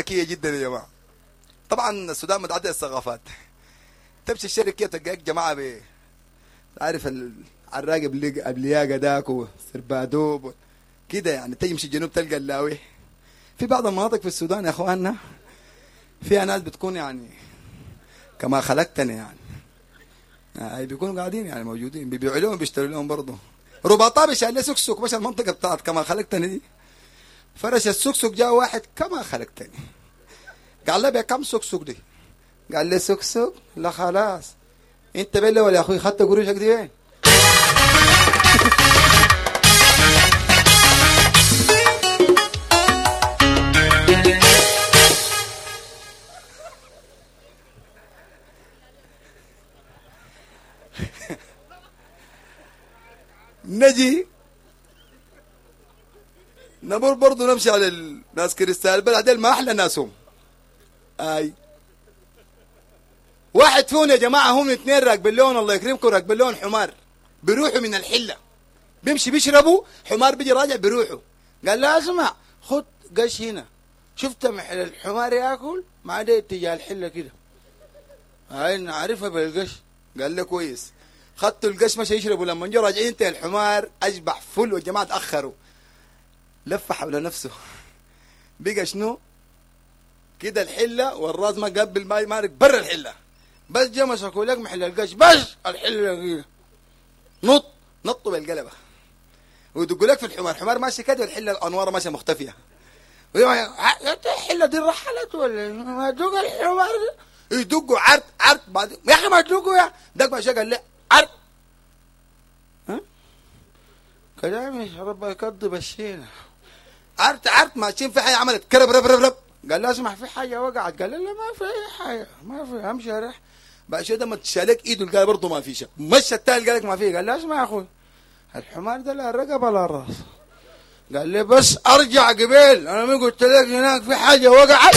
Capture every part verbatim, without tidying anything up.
ذكيه جدا يا جماعه. طبعا السودان متعدد الثقافات. تمشي الشركه كده تلقاك جماعه ب عارف العراق بلياقه داك وسربادوب كده يعني. تمشي الجنوب تلقى اللاوي. في بعض المناطق في السودان يا اخواننا فيها ناس بتكون يعني كما خلقتني يعني, يعني بيكونوا قاعدين يعني موجودين بيبيعوا لهم بيشتروا لهم برضه. رباطه بيشال له سكسك مش المنطقه بتاعت كما خلقتني دي. فرش السكسك جاء واحد كما خلقتني قال له بكم سكسك دي؟ قال لي سكسك؟ لا خلاص انت بالله ولا يا اخوي خدت قروشك دي وين؟ نجي نمر برضو نمشي على الناس كريستال البلد ما احلى ناسهم. اي واحد فيهم يا جماعه هم اثنين راكبين لهم الله يكرمكم راكبين لهم حمار بيروحوا من الحله بيمشي بيشربوا حمار بيجي راجع بيروحوا. قال له اسمع خد قش هنا شفت محل الحمار ياكل ما عاد اتجاه الحله كده هاي نعرفها بالقش. قال له كويس. خدتوا القش مشى يشربوا لما جو راجعين انت الحمار اشبح فل والجماعه تاخروا لف حول نفسه بقى شنو كده الحله والراس ما قبل ما يمارك برا الحله بس جا مسكوا لك محل القش بس الحله كده نط نطوا بالقلبه ويدقوا لك في الحمار. الحمار ماشي كده والحله الانوار ماشيه مختفيه. الحله دي رحلت ولا ما دق الحمار يدقوا عرض عرض بعد يا اخي ما تدقوا يا دق ما قال لا عرض ها كلامي ربنا يقضي بشينا عرض عرض ماشيين في حاجه عملت كرب رب رب رب. قال له اسمع في حاجه وقعت. قال له لا ما في حاجه ما في امشي اريح. بعد شويه لما تشالك ايده قال برضه ما في شيء. مشى التالي قال لك ما في. قال له اسمع يا اخوي الحمار ده لا الرقبه لا الراس. قال لي بس ارجع قبيل انا ما قلت لك هناك في حاجه وقعت.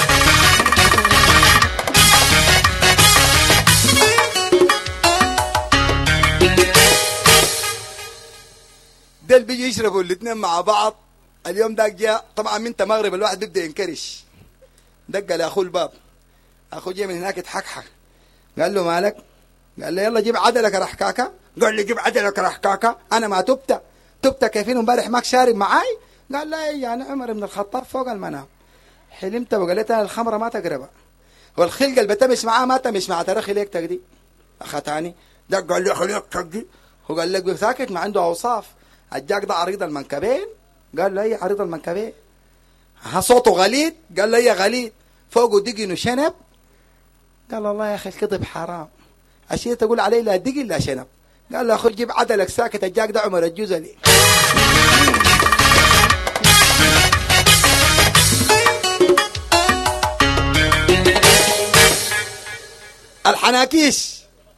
دل بيجي يشربوا الاثنين مع بعض. اليوم داك جاء طبعا من مغرب الواحد بيبدا ينكرش. دق لاخوه الباب اخوه جاي من هناك يتحكحك. قال له مالك؟ قال له يلا جيب عدلك رحكاكا. قال لي جيب عدلك رحكاكا انا ما تبت تبت كيفين امبارح ماك شارب معاي؟ قال لا يعني عمر بن الخطاب فوق المنام حلمت وقالت انا الخمره ما تقربها والخلقه اللي بتمش معاه ما تمش مع ترخي ليك تقدي اخذتاني. دق قال لي خليك تقدي هو قال لك ساكت ما عنده اوصاف. الجاك ده عريض المنكبين. قال له هي عريض المنكبين. ها صوته غليظ. قال له هي غليظ. فوقه دقن وشنب. قال الله يا اخي الكذب حرام اشياء تقول علي لا دقن لا شنب. قال له خذ جيب عدلك ساكت الجاك ده عمر الجزلي. الحناكيش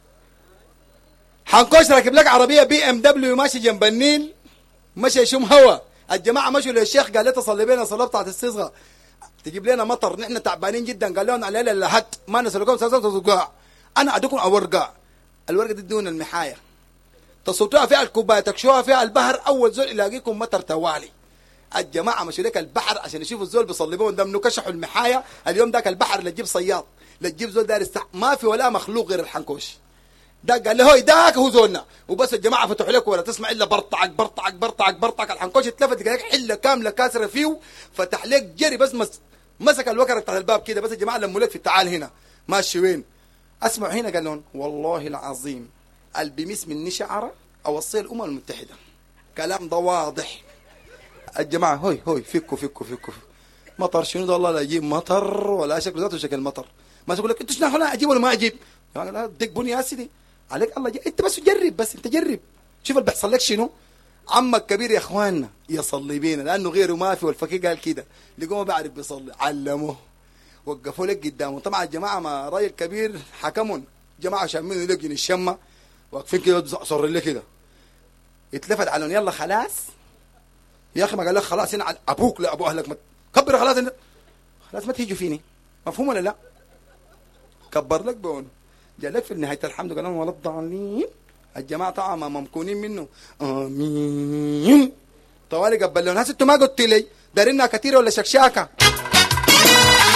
حنكوش راكب لك عربيه بي ام دبليو ماشي جنب النيل مشي يشم هوا. الجماعه مشوا للشيخ قال له تصلي بينا الصلاه بتاعت الصيغه تجيب لنا مطر نحن تعبانين جدا. قال لهم على لا هات ما نسلكم سلسله. انا ادكم ورقه الورقه دي دون المحايه تصوتوها فيها الكوبايه تكشوها فيها البحر اول زول يلاقيكم مطر توالي. الجماعه مشوا لك البحر عشان يشوفوا الزول بيصلي بهم دم كشحوا المحايه. اليوم ذاك البحر لا تجيب صياد لا تجيب زول دار السح ما في ولا مخلوق غير الحنكوش. ده قال له هوي داك هو زولنا وبس. الجماعه فتحوا لك ولا تسمع الا برطعك برطعك برطعك برطعك. الحنكوش اتلفت لك حله كامله كاسره فيه فتح لك جري بس مس مسك الوكره بتاع الباب كده بس. الجماعه لموا لك في التعال هنا ماشي وين اسمعوا هنا. قال لهم والله العظيم البمس مني شعره اوصي الامم المتحده. كلام ده واضح. الجماعه هوي هوي فكوا فكوا فكوا مطر شنو ده والله لا اجيب مطر ولا شكل ذاته شكل مطر. ما تقول لك انت شنو هنا اجيب ولا ما اجيب؟ يعني لا دق بني يا سيدي عليك الله جي. انت بس جرب بس انت جرب شوف اللي بيحصل لك شنو. عمك كبير يا اخواننا يصلي بينا لانه غيره ما في والفقيه قال كده لقوه ما بيعرف بيصلي علموه وقفوا لك قدامه. طبعا الجماعه ما راي الكبير حكمون جماعه شامين لك الشمه واقفين كده صر لك كده يتلفت عليهم يلا خلاص يا اخي. ما قال لك خلاص هنا ابوك لا ابو اهلك كبر خلاص هنا. خلاص ما تيجوا فيني مفهوم ولا لا؟ كبر لك بون جاء لك في نهايه الحمد قال لهم ولا الضالين. الجماعه طبعا ممكونين منه امين طوالي قبل لهم. هسه انتوا ما قلت لي دارينها كثيره ولا شكشاكه؟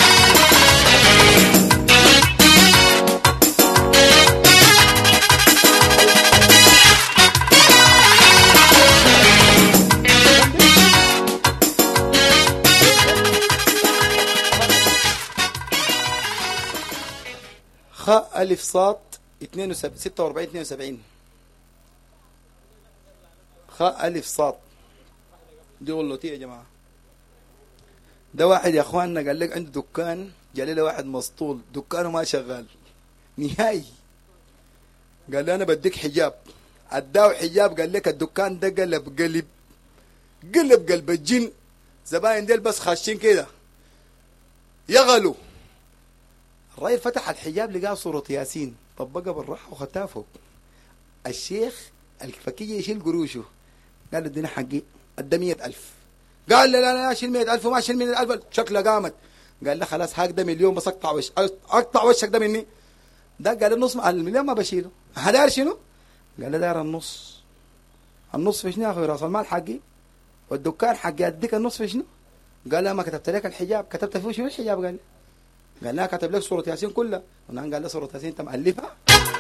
خاء ألف صاد اثنين وسبعين ستة وأربعين اثنين وسبعين. خاء ألف صاد دي غلطية يا جماعة. ده واحد يا اخواننا قال لك عنده دكان، جاء له واحد مسطول دكانه ما شغال نهائي، قال له انا بديك حجاب، اداه حجاب، قال لك الدكان ده قلب قلب قلب قلب الجن، زباين ديل بس خاشين كده يغلوا. الراجل فتح الحجاب لقاه صورة ياسين، طبقها بالراحة وخدتها فوق. الشيخ الفكية يشيل قروشه، قال له اديني حقي، ادى مية ألف. قال له لا لا شيل مية ألف وما شيل مية ألف، شكله قامت. قال له خلاص هاك ده مليون بس اقطع وش اقطع وشك ده مني. ده قال النص المليون ما بشيله. هدار شنو؟ قال له دار النص. النص في شنو يا اخوي؟ راس المال حقي والدكان حقي، اديك النص في شنو؟ قال له ما كتبت لك الحجاب، كتبت فيه شنو الحجاب؟ قال لي قال لا كتب لك صورة ياسين كلها. ونحن قال له صورة ياسين انت مألفها؟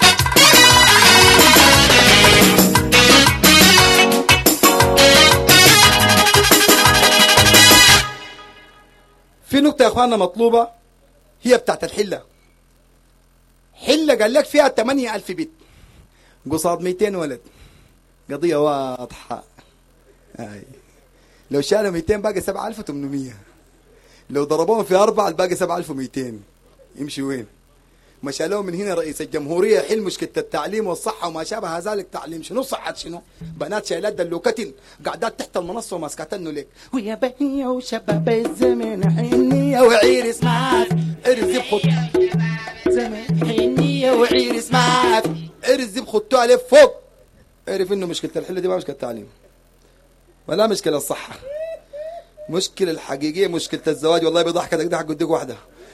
في نقطة يا اخواننا مطلوبة هي بتاعت الحلة. حلة قال لك فيها ثمانية ألف بيت قصاد مئتين ولد، قضية واضحة. آي. لو شالوا مئتين باقي سبعة ألف وثمانمئة، لو ضربوهم في أربعة الباقي سبعة ألف ومئتين، يمشي وين؟ ما شالوه من هنا رئيس الجمهورية يحل مشكلة التعليم والصحة وما شابه ذلك. تعليم شنو؟ صحة شنو؟ بنات شايلات دلوكتن قاعدات تحت المنصة وماسكاتنه ليك، ويا بنية وشباب الزمن حنية وعير اسمعك ارزب خط زمن حنية وعير اسمعك ارزب خطوه عليه فوق. اعرف انه مشكلة الحلة دي ما مشكلة التعليم ولا مشكلة الصحة، مشكلة الحقيقية مشكلة الزواج. والله بضحك ضحك قدك واحدة.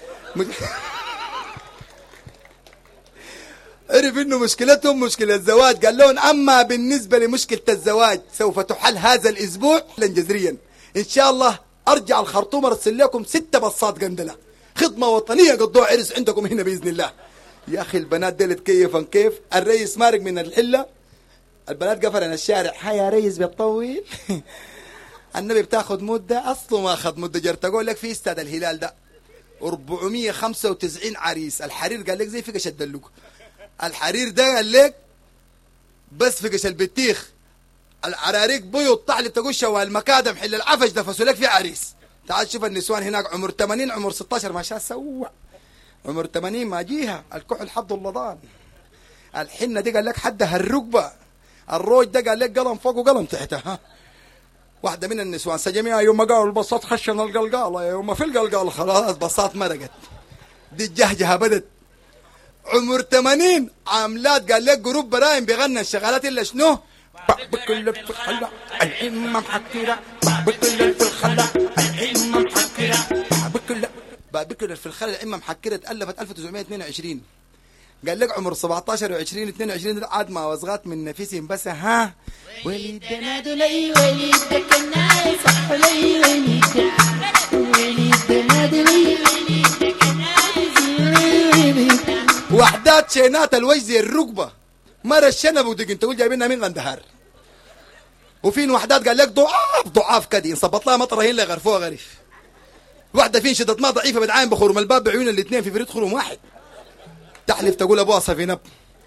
عرف انه مشكلتهم مشكلة الزواج. قال لهم اما بالنسبة لمشكلة الزواج سوف تحل هذا الاسبوع جذريا ان شاء الله. ارجع الخرطوم ارسل لكم ستة بصات قندلة خدمة وطنية قضوا عرس عندكم هنا باذن الله. يا اخي البنات ديل تكيفا كيف. الرئيس مارق من الحلة، البنات قفلن الشارع، هيا يا ريس بتطول. النبي بتاخذ مدة، اصله ما اخذ مدة. جرت اقول لك في استاد الهلال ده أربعمئة وخمسة وتسعين عريس. الحرير قال لك زي فقش الدلوك. الحرير ده قال لك بس فقش البتيخ. العراريق بيض طعل تقول شوال المكادم حل العفش دفسوا لك في عريس. تعال شوف النسوان هناك عمر ثمانين عمر ستة عشر ما شاء سوى. عمر ثمانين ما جيها الكحل حظ اللضان. الحنة دي قال لك حدها الركبة. الروج ده قال لك قلم فوق وقلم تحتها. واحدة من النسوان سجميها يوم ما قالوا البساط خشن القلقالة، يوم ما في القلقال خلاص بساط مرقت. دي الجهجهة بدت. عمر ثمانين عاملات قال لك جروب برايم بيغنى الشغالات الا شنو؟ بكل في الخلا العمة محكرة، بكل في الخلا العمة محكرة، بكل بكل في الخلا العمة محكرة. تألفت ألف وتسعمئة واثنين وعشرين. قال لك عمر سبعة عشر وعشرين واثنين وعشرين عاد ما وصغات من نفسهم بس ها وليدنا دلي وليدك الناس حلي وليدك وليدنا دلي وليدك الناس وحدات شينات الوجه زي الركبة مرة الشنب ودقن تقول جايبينها من غندهار. وفين وحدات قال لك ضعاف ضعاف كدي انصبط لها مطره هي اللي غرفوها غريف. واحدة فين شدت ما ضعيفة بدعاين بخرم الباب بعيون الاثنين في فريد خرم واحد. تحلف تقول ابوها صفينب.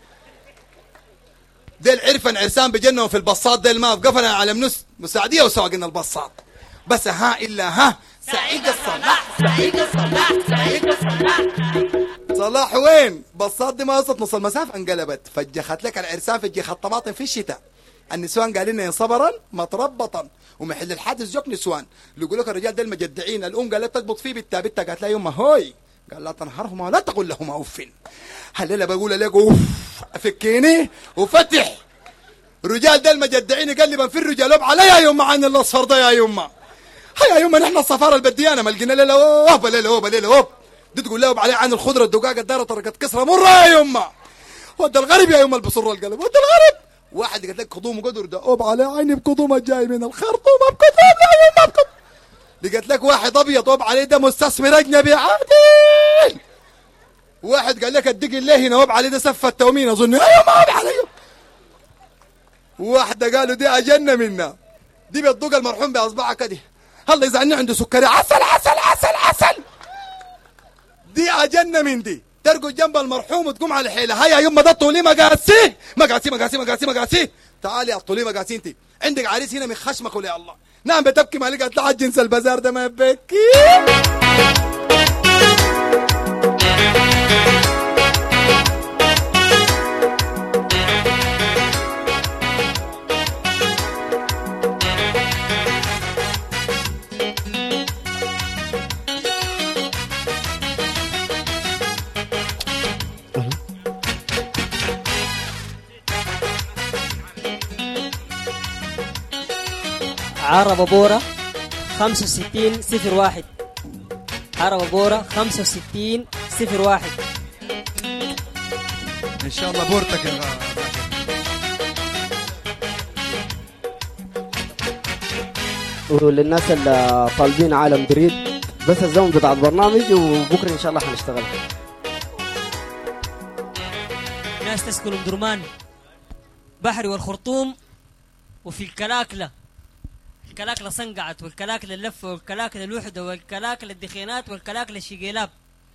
ديل عرفن عرسان بجنهم في البساط ديل ما قفنا على منس مساعدية وسواقنا البساط بس ها الا ها سعيد الصلاح سعيد الصلاح سعيد الصلاح. صلاح وين؟ بساط دي ما وصلت نص المسافة انقلبت. فجخت لك العرسان فجخت الطماطم في الشتاء. النسوان قال لنا صبرا متربطا ومحل الحادث جوك نسوان. يقول لك الرجال ديل مجدعين. الام قالت تضبط فيه بتا بتا قالت لا يما هوي قال لا تنهرهما ولا تقول لهما اوف. هل بقول لك اوف فكيني وفتح. رجال ديل مجدعين يقلبا في الرجال اب علي يا يما عن الاصفر ده يا يما. هيا يما نحن الصفاره البديانه ما لقينا ليله اوه بليله اوه بليله اوه. دي تقول له عليه عن الخضره الدقاقه الداره طرقت كسره مره يا يما. ود الغرب يا يما البصر القلب ود الغرب. واحد قال لك خضوم قدر ده اوب على عيني بقضوم الجاي من الخرطوم بقضوم يا يما بقضوم. لقيت لك واحد ابيض اوب عليه ده مستثمر اجنبي عادي. واحد قال لك الدق اللي هنا اوب عليه ده سفه تومين اظن يا يما اوب عليه. واحده قالوا دي اجنه منا دي بتدق المرحوم باصبعها كده. الله يزعلني عنده سكري عسل عسل عسل عسل. دي اجنه من دي ترقد جنب المرحوم وتقوم على الحيله. هيا يما ده الطولي مقاسي مقاسي مقاسي مقاسي مقاسي. تعالي يا الطولي مقاسي انت. عندك عريس هنا من خشمك ولا الله. نعم بتبكي مالك قالت لها جنس البازار ده ما يبكي. عربة بورة خمسة وستين صفر واحد. عربة بورة خمسة وستين صفر واحد. ان شاء الله بورتك يا وللناس اللي طالبين عالم دريد بس الزمن بتاع البرنامج وبكره ان شاء الله حنشتغل. ناس تسكن ام درمان بحري والخرطوم وفي الكلاكله. الكلاكله صنقعت والكلاكله اللفه والكلاكله الوحده والكلاكله الدخينات والكلاكله الشقيلاب.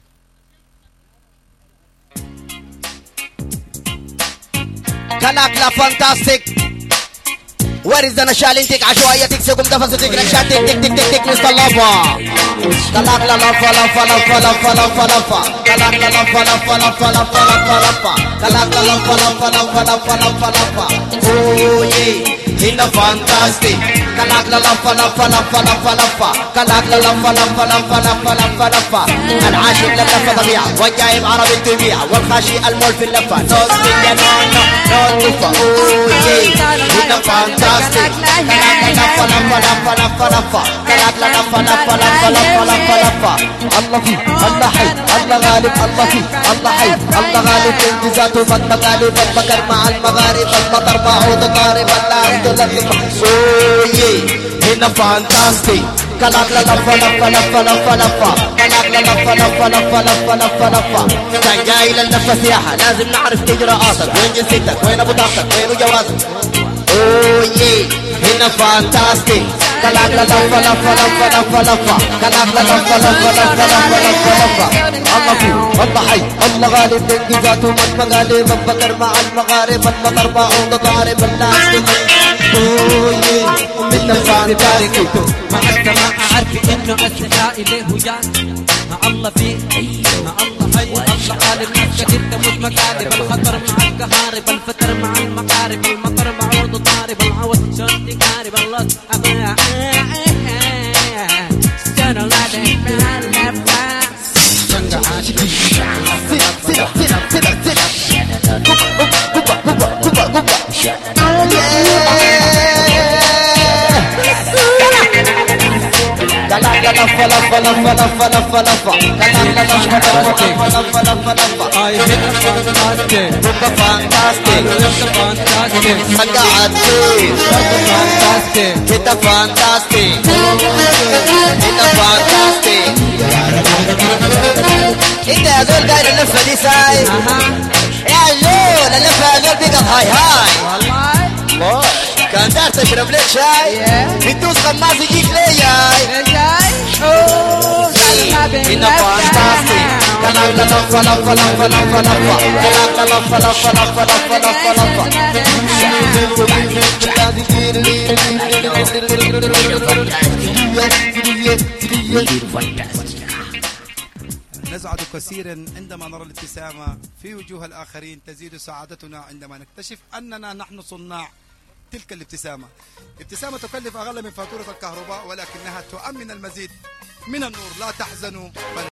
كلاكلا فانتاستيك. وارز انا شالنتك عشوائيتك سقم تفاصيلك نشاتك تك تك تك تك مستر لافا. كلاكلا لافا لافا لافا لافا لافا لافا. كلاكلا لافا لافا لافا لافا لافا لافا. كلاكلا لافا لافا لافا لافا لافا لافا. اوه هنا فانتاستيك. كلاكلا لافا لافا لافا لافا لافا. كلاكلا لافا لافا لافا لافا لافا لافا. العاشق للفة طبيعة والجايب عربي الطبيعة والخاشي المول في اللفة. نوت مية نو نو نو تفا. اوه هنا فانتاستيك. كلاكلا لافا لافا لافا لافا لافا. كلاكلا لافا لافا لافا لافا لافا لافا. الله فيه الله حي الله غالب الله فيه الله حي الله غالب انجازاته فن مغالب البكر مع المغارب المطر بعود قارب الله هنا فانتاستيك. كلاكلا لفا لفا لفا لفا لفا. كلاكلا لفا لفا لفا لفا لفا لفا. كان جاي للنفة سياحة لازم نعرف إجراءاتك. وين جنسيتك وين بطاقتك وين جوازك. اوه هنا فانتاستيك. كلاكلا لفا لفا لفا لفا لفا. كلاكلا لفا لفا لفا لفا لفا لفا. الله فيه الله حي الله غالب انجازاته من مغالب البكر مع المغارب المطر بعود ضارب الناس. من الفانتاستيك مع السماء عارفي انه السحاء له جان. مع الله فيه مع الله حي الله غالب نفسك انت مش مقالب. الخطر مع الكهارب الفتر مع المقارب المطر بعود ضارب العوض شرط قارب الله أبا استنى لا تهمها اللفة. شنق عاشقي سيدا سيدا سيدا سيدا قبا قبا قبا قبا. كلاكلا لفا لفا لفا لفا لفا لفا. كلاكلا لفا لفا لفا لفا لفا. I hit the fantastic. هنا فانتاستيك. Fantastic. صنقعتي Fantastic. هنا فانتاستيك. هنا فانتاستيك. انت يا زول داير اللفه دي ساي. يا زول اللفه يا زول بيقط هاي هاي. والله كان دار تشرب لك شاي بتدوس خماس يجيك لياي. هنا فانتاستيك. كلاكلا لفا لفا لفا لفا لفا. كلاكلا لفا لفا لفا لفا لفا لفا. نسعد كثيرا عندما نرى الابتسامة في وجوه الآخرين. تزيد سعادتنا عندما نكتشف أننا نحن صناع تلك الابتسامة. ابتسامة تكلف أقل من فاتورة الكهرباء ولكنها تؤمن المزيد من النور. لا تحزنوا.